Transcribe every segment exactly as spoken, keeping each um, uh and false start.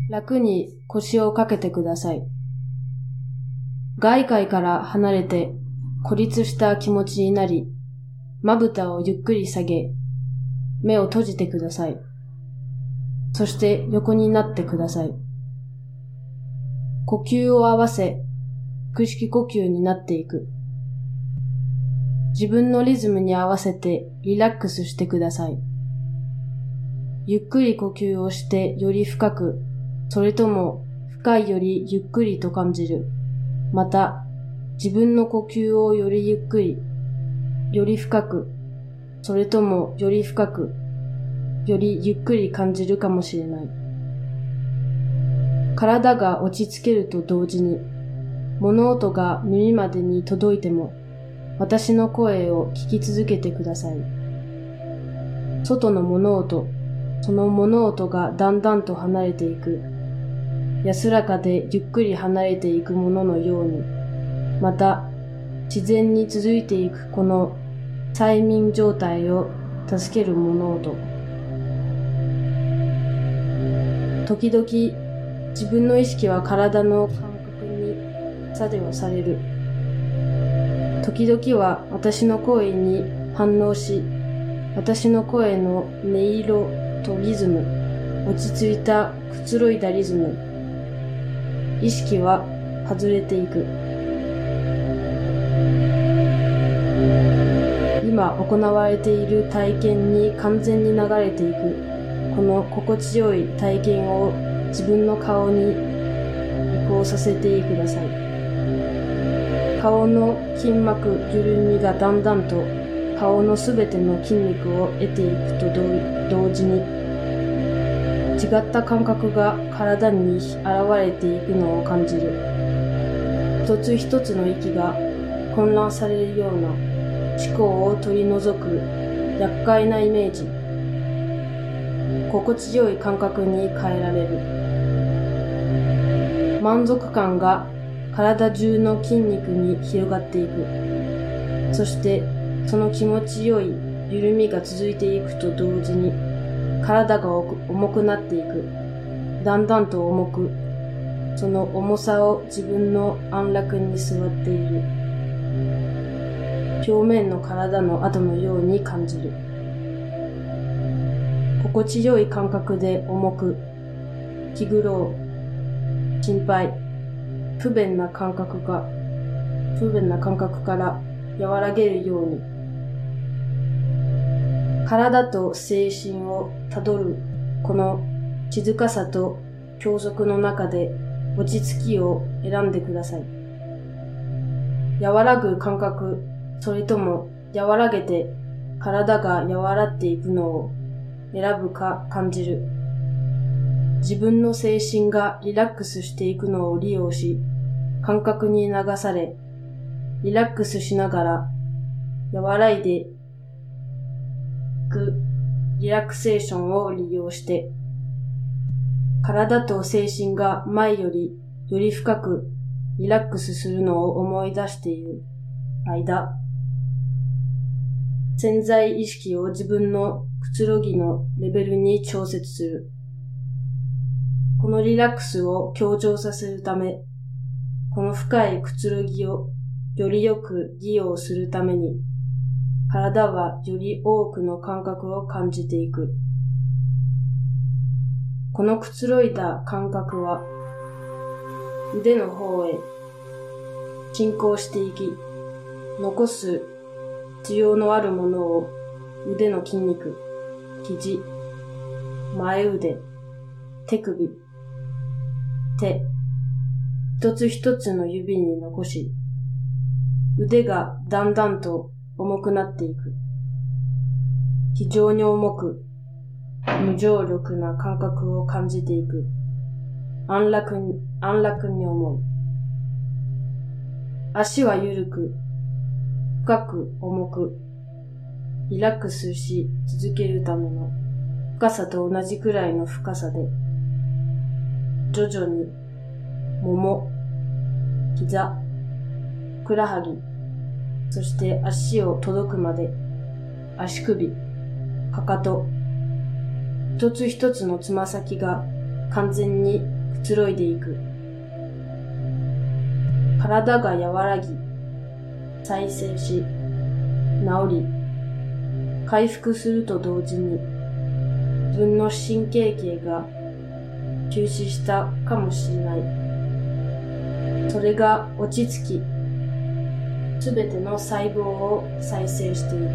楽に腰をかけてください。外界から離れて孤立した気持ちになり、まぶたをゆっくり下げ、目を閉じてください。そして横になってください。呼吸を合わせ、腹式呼吸になっていく。自分のリズムに合わせてリラックスしてください。ゆっくり呼吸をしてより深く、それとも深いよりゆっくりと感じる。また、自分の呼吸をよりゆっくり、より深く、それともより深く、よりゆっくり感じるかもしれない。体が落ち着けると同時に、物音が耳までに届いても、私の声を聞き続けてください。外の物音、その物音がだんだんと離れていく。安らかでゆっくり離れていくもののように、また自然に続いていくこの催眠状態を助ける物音。時々自分の意識は体の感覚に作用される。時々は私の声に反応し、私の声の音色とリズム、落ち着いたくつろいだリズム、意識は外れていく。今行われている体験に完全に流れていく。この心地よい体験を自分の顔に移行させてください。顔の筋膜緩みがだんだんと顔のすべての筋肉を得ていくと同時に、違った感覚が体に現れていくのを感じる。一つ一つの息が混乱されるような思考を取り除く厄介なイメージ。心地よい感覚に変えられる。満足感が体中の筋肉に広がっていく。そしてその気持ちよい緩みが続いていくと同時に、体が重くなっていく。だんだんと重く、その重さを自分の安楽に座っている。表面の体の跡のように感じる。心地よい感覚で重く、気苦労、心配、不便な感覚が、不便な感覚から和らげるように、体と精神をたどるこの静かさと教則の中で落ち着きを選んでください。和らぐ感覚、それとも和らげて体が和らっていくのを選ぶか感じる。自分の精神がリラックスしていくのを利用し、感覚に流され、リラックスしながら和らいでいくリラクセーションを利用して、体と精神が前よりより深くリラックスするのを思い出している間、潜在意識を自分のくつろぎのレベルに調節する。このリラックスを強調させるため、この深いくつろぎをよりよく利用するために、体はより多くの感覚を感じていく。このくつろいだ感覚は、腕の方へ進行していき、残す必要のあるものを腕の筋肉、肘、前腕、手首、手、一つ一つの指に残し、腕がだんだんと重くなっていく。非常に重く、無重力な感覚を感じていく。安楽に、安楽に思う。足は緩く、深く重く、リラックスし続けるための深さと同じくらいの深さで、徐々に、もも、膝、ふくらはぎ、そして足を届くまで、足首、かかと、一つ一つのつま先が完全にくつろいでいく。体が和らぎ、再生し、治り、回復すると同時に、自分の神経系が休止したかもしれない。それが落ち着き、すべての細胞を再生している。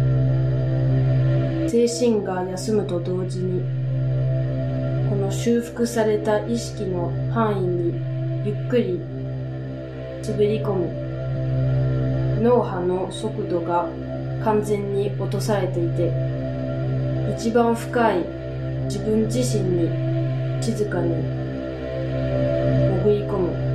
精神が休むと同時に、この修復された意識の範囲にゆっくり滑り込む。脳波の速度が完全に落とされていて、一番深い自分自身に静かに潜り込む。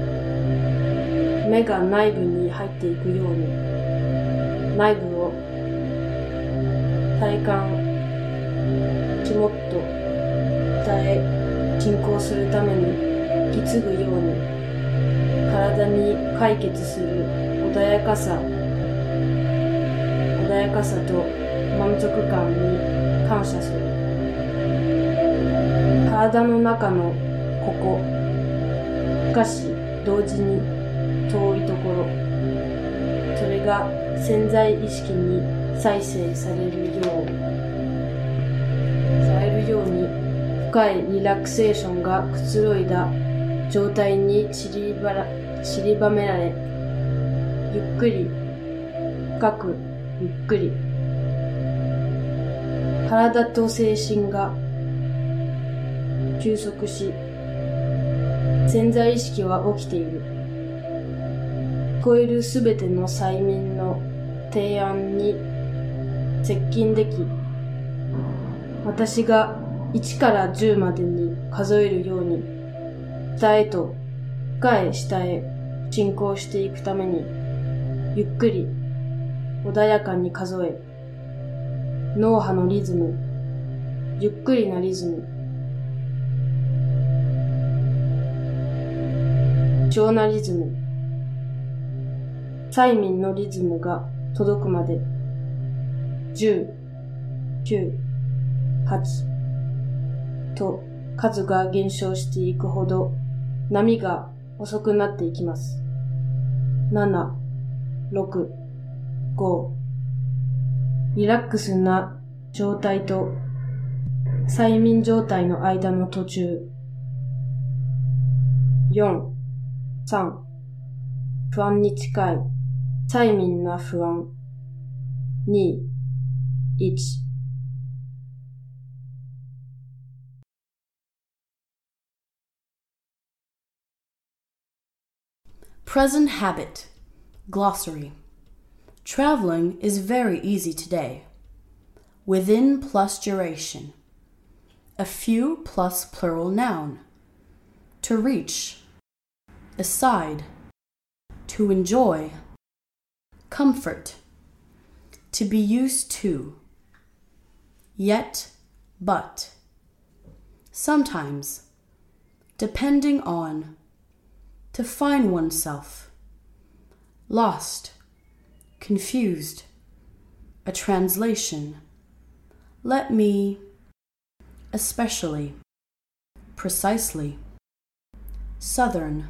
目が内部に入っていくように、内部を体感、肝っと伝え進行するために引き継ぐように、体に解決する穏やかさ、穏やかさと満足感に感謝する。体の中のここ、しかし同時に遠いところ、それが潜在意識に再生されるよう、されるように深いリラクセーションがくつろいだ状態に散りばら、散りばめられ、ゆっくり、深く、ゆっくり、体と精神が休息し、潜在意識は起きている。聞こえるすべての催眠の提案に接近でき、私がいちからじゅうまでに数えるように、下へと深い下へ進行していくために、ゆっくり穏やかに数え、脳波のリズム、ゆっくりなリズム、異常なリズム、催眠のリズムが届くまで、じゅう、きゅう、はちと数が減少していくほど波が遅くなっていきます。なな、ろく、ご、リラックスな状態と催眠状態の間の途中、よん、さん、不安に近い催眠な不安、に、いち。 Present habit. Glossary. Traveling is very easy today. Within plus duration. A few plus plural noun. To reach. Aside. To enjoy. Comfort. To be used to. Yet, but. Sometimes. Depending on. To find oneself. Lost. Confused. A translation. Let me. Especially. Precisely. Southern.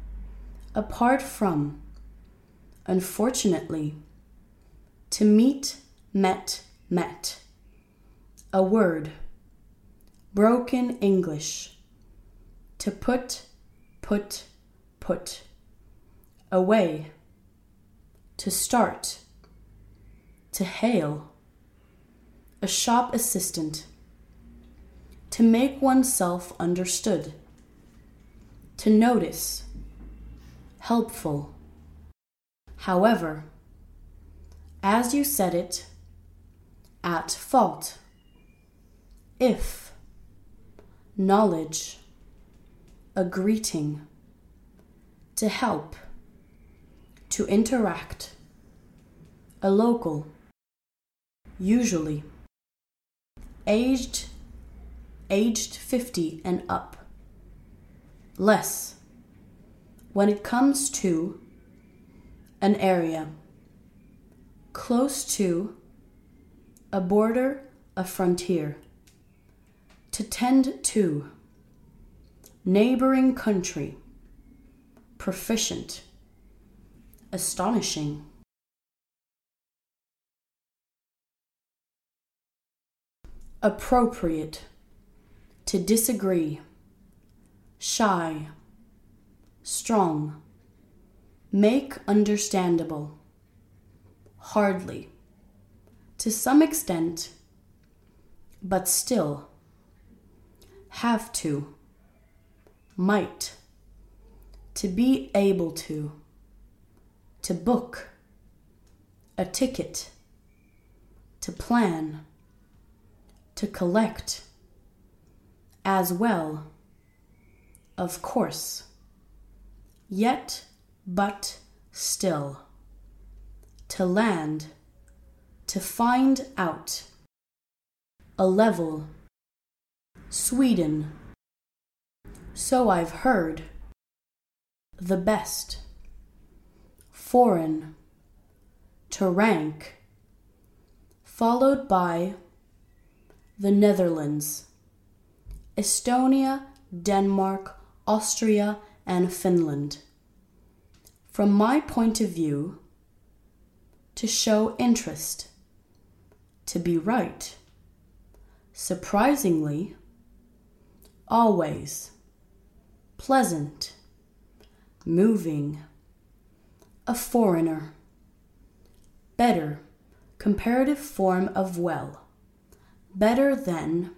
Apart from. Unfortunately. To meet, met, met. A word. Broken English. To put, put, put. Away. To start. To hail. A shop assistant. To make oneself understood. To notice. Helpful. However. As you said it. At fault. If. Knowledge. A greeting. To help. To interact. A local. Usually. Aged. Aged fifty and up. Less. When it comes to. An area. Close to. A border, a frontier. To tend to. neighboring country, proficient, astonishing. Appropriate, to disagree, shy, strong, make understandable, hardly, to some extent, but still, have to, might, to be able to, to book, a ticket, to plan, to collect, as well, of course, yet, but, still, to land, to find out, a level, Sweden, so I've heard, the best, foreign, to rank, followed by the Netherlands, Estonia, Denmark, Austria, and Finland. From my point of view, to show interest, to be right, surprisingly, always, pleasant, moving, a foreigner, better, comparative form of well, better than.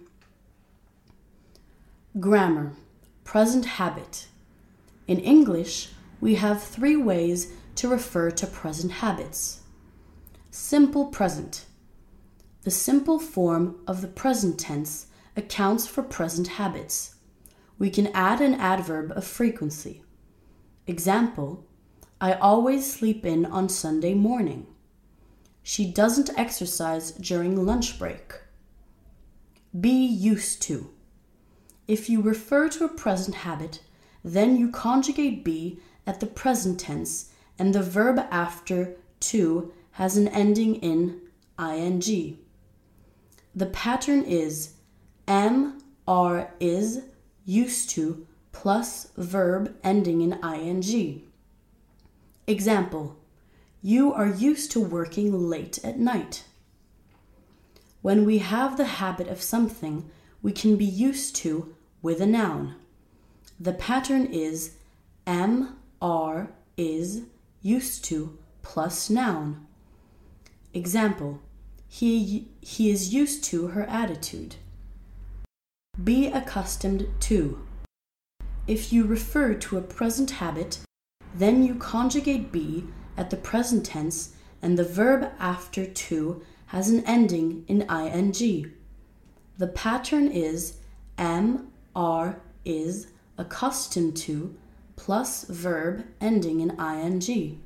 Grammar, present habit. In English, we have three ways to refer to present habits. Simple present. The simple form of the present tense accounts for present habits. We can add an adverb of frequency. Example, I always sleep in on Sunday morning. She doesn't exercise during lunch break. Be used to. If you refer to a present habit, then you conjugate be at the present tense and the verb after to has an ending in ing. The pattern is am, are, is, used to plus verb ending in ing. Example, you are used to working late at night. When we have the habit of something, we can be used to with a noun. The pattern is am, are, is, used to plus noun. Example, he, he is used to her attitude. Be accustomed to. If you refer to a present habit, then you conjugate be at the present tense and the verb after to has an ending in ing. The pattern is am, are, is, accustomed to, plus verb ending in ing.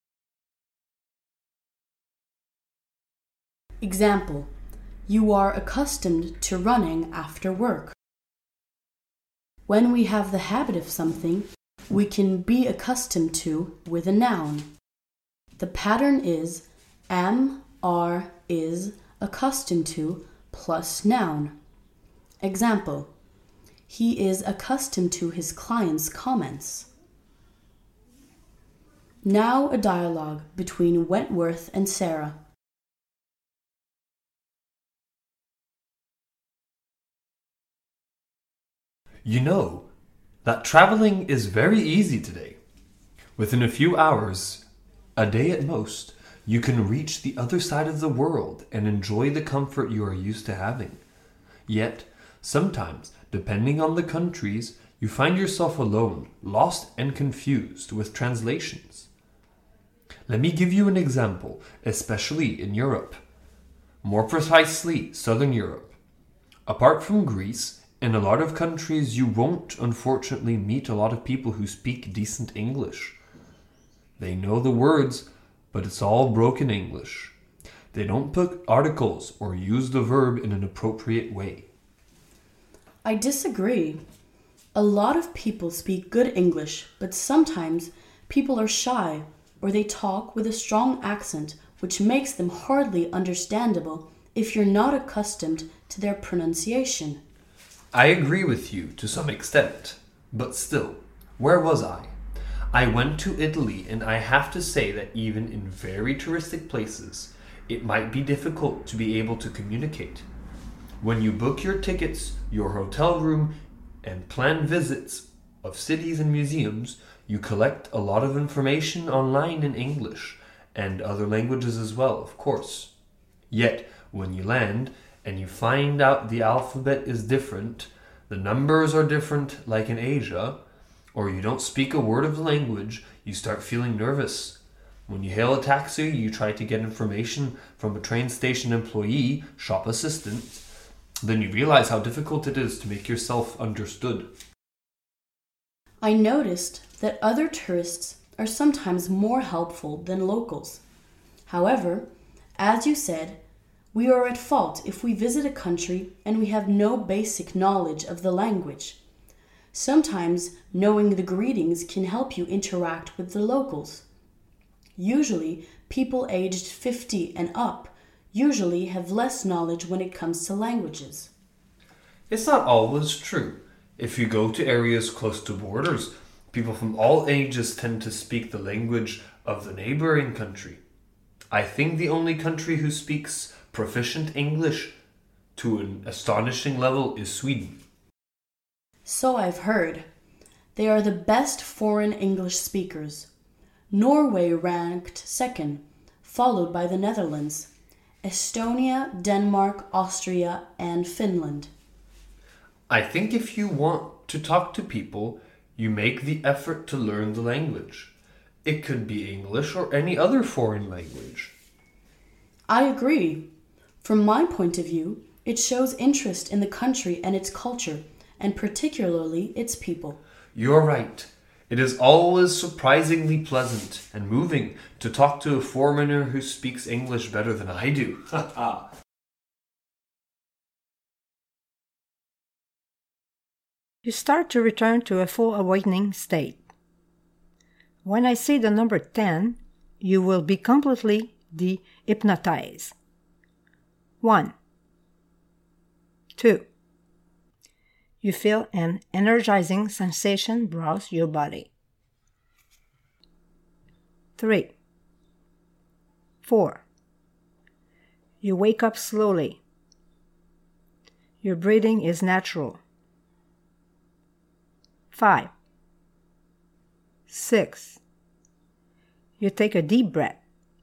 Example, you are accustomed to running after work. When we have the habit of something, we can be accustomed to with a noun. The pattern is am, are, is, accustomed to, plus noun. Example, he is accustomed to his clients' comments. Now a dialogue between Wentworth and Sarah. You know that traveling is very easy today. Within a few hours, a day at most, you can reach the other side of the world and enjoy the comfort you are used to having. Yet, sometimes, depending on the countries, you find yourself alone, lost and confused with translations. Let me give you an example, especially in Europe. More precisely, Southern Europe. Apart from Greece, in a lot of countries you won't, unfortunately, meet a lot of people who speak decent English. They know the words, but it's all broken English. They don't put articles or use the verb in an appropriate way. I disagree. A lot of people speak good English, but sometimes people are shy or they talk with a strong accent, which makes them hardly understandable if you're not accustomed to their pronunciation. I agree with you to some extent, But still, where was I? I went to Italy, and I have to say that even in very touristic places, it might be difficult to be able to communicate. When you book your tickets, your hotel room, and plan visits of cities and museums, you collect a lot of information online in English, and other languages as well, of course. Yet, when you land, and you find out the alphabet is different, the numbers are different like in Asia, or you don't speak a word of the language, you start feeling nervous. When you hail a taxi, you try to get information from a train station employee, shop assistant, then you realize how difficult it is to make yourself understood. I noticed that other tourists are sometimes more helpful than locals. However, as you said, we are at fault if we visit a country and we have no basic knowledge of the language. Sometimes knowing the greetings can help you interact with the locals. Usually, people aged fifty and up usually have less knowledge when it comes to languages. It's not always true. If you go to areas close to borders, people from all ages tend to speak the language of the neighboring country. I think the only country who speaks proficient English to an astonishing level is Sweden. So I've heard. They are the best foreign English speakers. Norway ranked second, followed by the Netherlands, Estonia, Denmark, Austria, and Finland. I think if you want to talk to people, you make the effort to learn the language. It could be English or any other foreign language. I agree. From my point of view, it shows interest in the country and its culture, and particularly its people. You're right. It is always surprisingly pleasant and moving to talk to a foreigner who speaks English better than I do. You start to return to a full awakening state. When I say the number ten, you will be completely de-hypnotized. One. Two. You feel an energizing sensation browse your body. Three. Four. You wake up slowly. Your breathing is natural. Five. Six. You take a deep breath.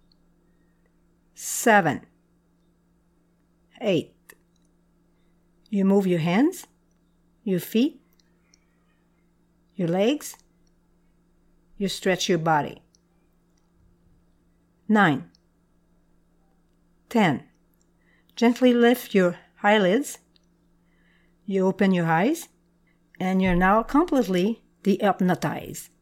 Seven. Eight. You move your hands, your feet, your legs. You stretch your body. Nine. Ten. Gently lift your eyelids. You open your eyes, and you're now completely de-hypnotized.